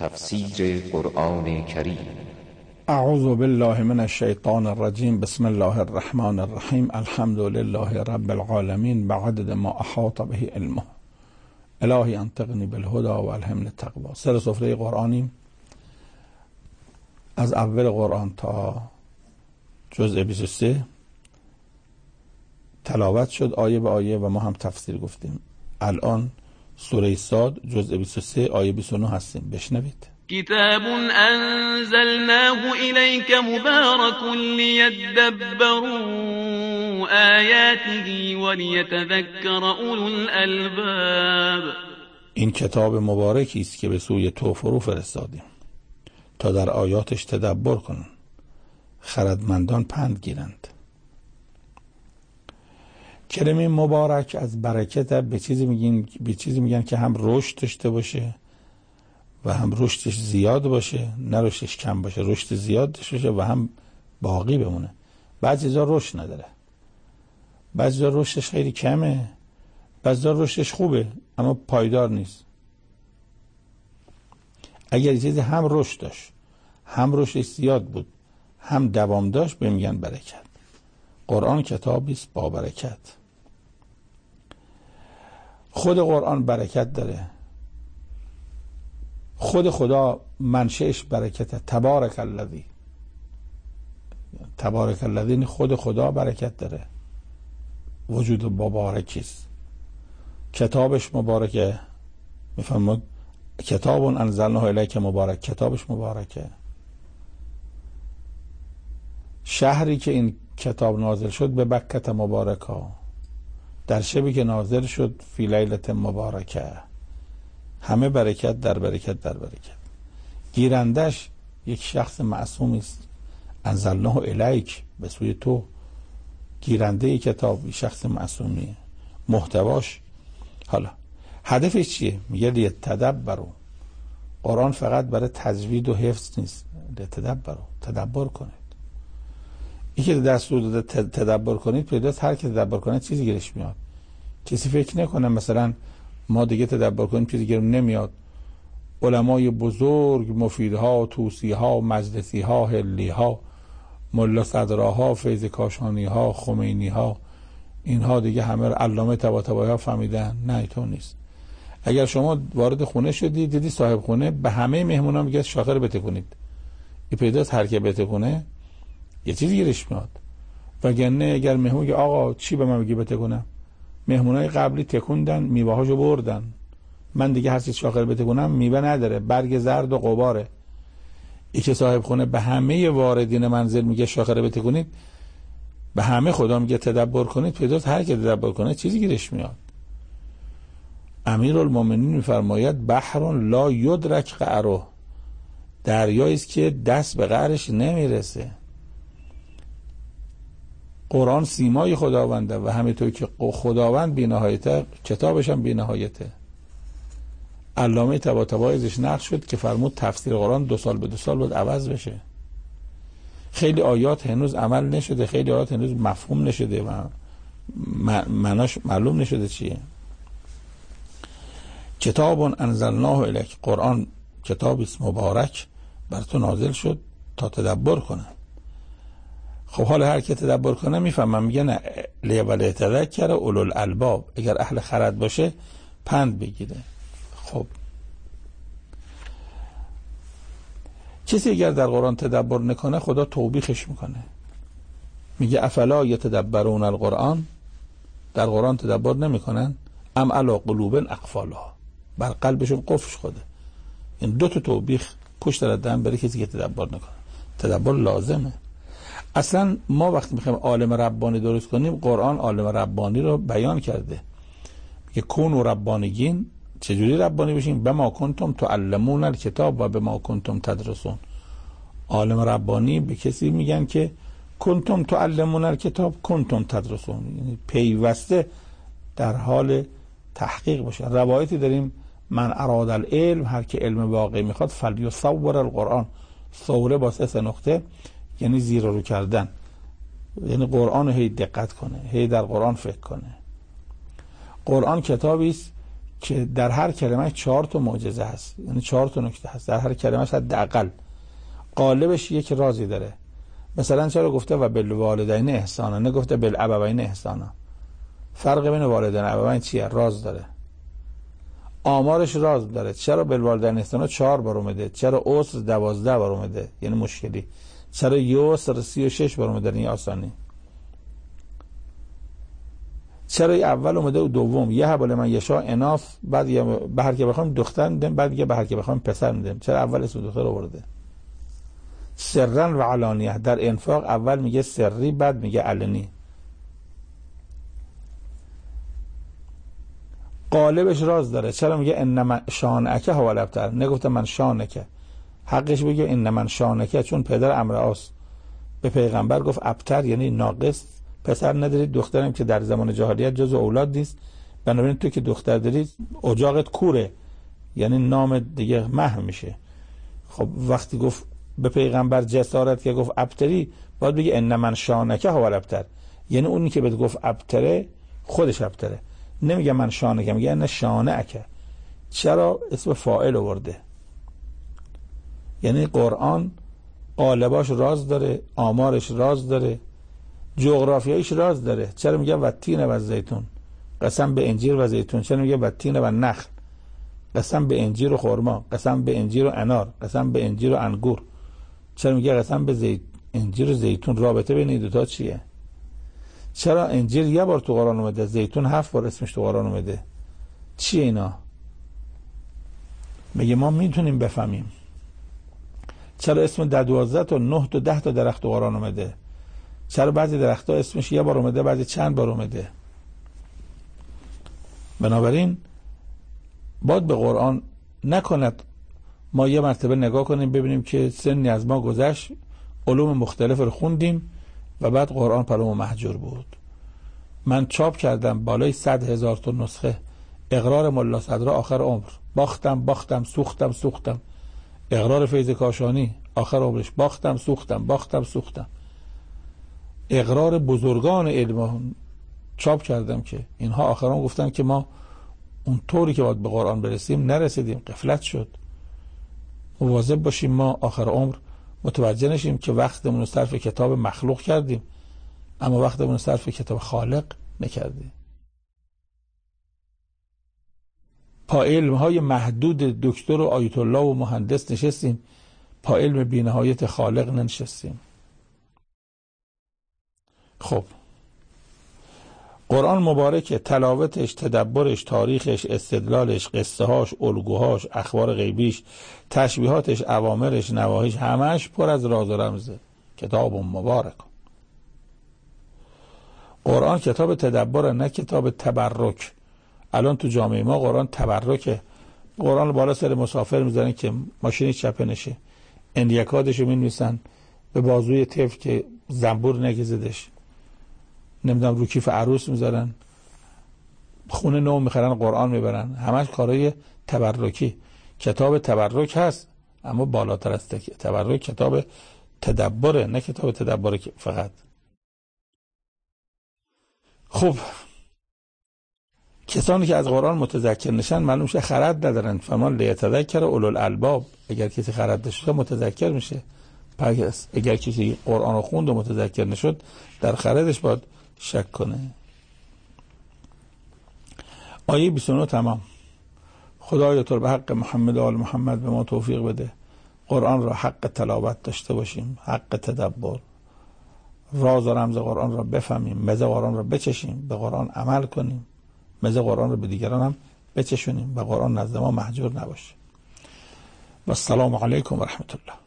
تفسیر قرآن کریم. اعوذ بالله من الشیطان الرجیم. بسم الله الرحمن الرحیم. الحمد لله رب العالمین بعدد ما احاط به علمه. الهی انطقنی بالهدى و الهمنی التقوی. سر سفره قرآنیم، از اول قرآن تا جزء 23 تلاوت شد آیه به آیه و ما هم تفسیر گفتیم. الان سوره صاد جزء 23 آیه 29 هستیم. بشنوید. کتاب انزلناه الیک مبارک لیدبروا آیاته ولیتذکر اولو الالباب. این کتاب مبارکی است که به سوی تو فرو فرستادیم تا در آیاتش تدبر کنند، خردمندان پند گیرند. کلمه مبارک از برکت به چیزی میگن که هم رشد داشته باشه و هم رشدش زیاد باشه، نه رشدش کم باشه، رشد زیاد داشته باشه و هم باقی بمونه. بعضی چیزا رشد نداره، بعضی چیزا رشدش خیلی کمه، بعضی چیزا رشدش خوبه اما پایدار نیست. اگر چیزی هم رشد داشت، هم رشدش زیاد بود، هم دوام داشت، به میگن برکت. قرآن کتابی است با برکت. خود قرآن برکت داره، خود خدا منشأش برکته. تبارک الذی، تبارک الذی، خود خدا برکت داره، وجود مبارکی است. کتابش مبارکه. میفهمید؟ کتاب انزلناه الیک مبارک، کتابش مبارکه. شهری که این کتاب نازل شد به بکت مبارکا، در شبی که نازل شد فی لیلت مبارکه. همه برکت در برکت در برکت. گیرندش یک شخص معصومی است. انزلناه الیک، به سوی تو. گیرنده کتاب شخص معصومیه. محتواش، حالا هدفش چیه؟ میگه لیتدبروا. قرآن فقط برای تجوید و حفظ نیست. لیتدبروا، تدبر کنید. این که دستور داده تدبر کنید، پیداست هر که تدبر کنه چیزی گیرش میاد. کسی فکر نکنه مثلا ما دیگه تدبر کنیم چیزی گیرم نمیاد. علمای بزرگ، مفیدها، توسیها، مجلسیها، حلیها، ملا صدراها، فیض کاشانیها، خمینیها، اینها دیگه همه علامه طباطبایی ها فهمیدن. نه اینطور نیست. اگر شما وارد خونه شدی دیدی صاحب خونه به همه مهمونا میگه شاخه رو بتکونید، این پیداست هر که بتکونه یه چیزی گیرش میاد. وگرنه اگر مهمون میگه آقا چی به من میگی بتکونم، مهمونای قبلی تکوندن میوه‌هاشو بردن، من دیگه هر چی شاخه رو بتکونم میوه نداره، برگ زرد و غباره. این که صاحب خونه به همه واردین منزل میگه شاخه رو بتکونید، به همه خدا میگه تدبر کنید، پیداست هر که تدبر کنه چیزی گیرش میاد. امیرالمومنین میفرماید بحر لا یدرک قعره، دریایی است که دست به قعرش نمیرسه. قرآن سیمای خداونده و همینطور که خداوند بی‌نهایته، کتابش هم بی‌نهایته. علامه طباطبایی ازش نقل شد که فرمود تفسیر قرآن 2 سال به 2 سال باید عوض بشه. خیلی آیات هنوز عمل نشده، خیلی آیات هنوز مفهوم نشده و معناش معلوم نشده چیه. کتاب انزلناه الیک، قرآن کتابی است مبارک بر تو نازل شد تا تدبر کنه. خب حالا هر که تدبر کنه میفهمم، میگه نه لیتذکر اولو الالباب، اگر اهل خرد باشه پند بگیره. خب کسی اگر در قرآن تدبر نکنه خدا توبیخش میکنه، میگه افلا یتدبرون القرآن، در قرآن تدبر نمیکنن، ام علی قلوب اقفالها، بر قلبشون قفل شده. این 2 تا توبیخ پشت دادن برای کسی که تدبر نکنه. تدبر لازمه. اصلا ما وقتی میخوایم عالم ربانی درست کنیم، قرآن عالم ربانی رو بیان کرده. میگه کونوا ربانیین، چجوری ربانی بشیم؟ بما کنتم تعلمون الکتاب و بما کنتم تدرسون. عالم ربانی به کسی میگن که کنتم تعلمون الکتاب کنتم تدرسون، یعنی پیوسته در حال تحقیق باشه. روایتی داریم من اراد العلم، هر که علم واقعی میخواد فلیصور القرآن، صوره با 3 نقطه یعنی زیر رو کردن، یعنی قرآن رو هی دقت کنه، هی در قرآن فکر کنه. قرآن کتابی است که در هر کلمه 4 تا معجزه هست، یعنی 4 تا نکته هست در هر کلمه، حداقل قالبش یک رازی داره. مثلا چرا گفته و بالوالدین احسانا، نگفته بالابوین احسانا؟ فرق بین والدین و ابوین چیه؟ راز داره. آمارش راز داره. چرا بالوالدین احسانا 4 بار اومده؟ چرا عسر 12 بار اومده یعنی مشکلی؟ چرا یسر 36 بار اومده یعنی آسانی؟ چرا اول اومده و دوم؟ یه حبل من یشا اناث، بعد به هر که بخوام دختر میدم، بعد به هر که بخوام پسر میدم. چرا اول اسم دختر آورده؟ سرا و علانیه، در انفاق اول میگه سری بعد میگه علنی. قالبش راز داره. چرا میگه انما شانکه هو الابتر؟ نگفته من شانکه، حقش بگه ان من شانکه، چون پدر امرآس به پیغمبر گفت ابتر یعنی ناقص، پسر ندارید، دخترم که در زمان جاهلیت جزو اولاد نیست، بنابراین تو که دختر دارید اجاقت کوره، یعنی نام دیگه محو میشه. خب وقتی گفت به پیغمبر جسارت که گفت ابتری، باید بگه ان من شانکه هو الابتر، یعنی اونی که بهت گفت ابتره خودش ابتره. نمیگه من شانکه، میگه ان شانکه. چرا اسم فاعل آورده؟ یعنی قرآن قالباش راز داره، آمارش راز داره، جغرافیایش راز داره. چرا میگه و تین و زیتون، قسم به انجیر و زیتون؟ چرا میگه و تین و نخل، قسم به انجیر و خرما، قسم به انجیر و انار، قسم به انجیر و انگور؟ چرا میگه قسم به انجیر و زیتون؟ رابطه بین این دوتا چیه؟ چرا انجیر یه بار تو قرآن اومده، زیتون 7 بار اسمش تو قرآن اومده؟ چیه اینا؟ میگه ما میتونیم بفهمیم. چرا اسم 12 تا 9 تا 10 تا درخت تو قرآن اومده؟ چرا بعضی درخت‌ها اسمش یه بار اومده بعضی چند بار اومده؟ بنابراین باید به قرآن نکند ما یه مرتبه نگاه کنیم ببینیم که سنی از ما گذشت، علوم مختلف رو خوندیم و بعد قرآن پرامون محجور بود. من چاپ کردم بالای 100,000 تا نسخه اقرار ملا صدرا آخر عمر، باختم سوختم. اقرار فیض کاشانی آخر عمرش باختم. اقرار بزرگان علم چاپ کردم که اینها آخران گفتن که ما اون طوری که باید به قرآن برسیم نرسیدیم، غفلت شد. مواظب باشیم ما آخر عمر متوجه نشیم که وقتمون رو صرف کتاب مخلوق کردیم اما وقتمون رو صرف کتاب خالق نکردیم. پا علم‌های محدود دکتر و آیت الله و مهندس نشستیم، پا علم بی‌نهایت خالق ننشستیم. خب قرآن مبارک، تلاوتش، تدبرش، تاریخش، استدلالش، قصه هاش، الگوهاش، اخبار غیبیش، تشبیهاتش، اوامرش، نواهیش، همش پر از راز و رمزه. کتاب مبارک. قرآن کتاب تدبر، نه کتاب تبرک. الان تو جامعه ما قرآن تبرکه. قرآن بالا سر مسافر میذارن که ماشینی چپه نشه، اندیکادشو مینویسن به بازوی طفل که زنبور نگیزدش، نمیدونم رو کیف عروس میذارن، خونه نو میخرن قرآن میبرن، همش کارهای تبرکی. کتاب تبرک هست اما بالاتر از تبرک کتاب تدبره، نه کتاب تدبر فقط. خب کسانی که از قرآن متذکر نشن معلوم شه خرد ندارن. فرمان لیتذکر اولو الالباب، اگر کسی خرد داشته متذکر میشه. پس اگر کسی قرآن رو خوند و متذکر نشد در خردش باید شک کنه. آیه 29 تمام. خدایا تو به حق محمد و آل محمد به ما توفیق بده قرآن را حق تلاوت داشته باشیم، حق تدبر، راز و رمز قرآن را بفهمیم، مزه قرآن را بچشیم، به قرآن عمل کنیم، مزه قرآن را به دیگران هم بچشونیم و قرآن نزد ما محجور نباشه. و السلام علیکم و رحمت الله.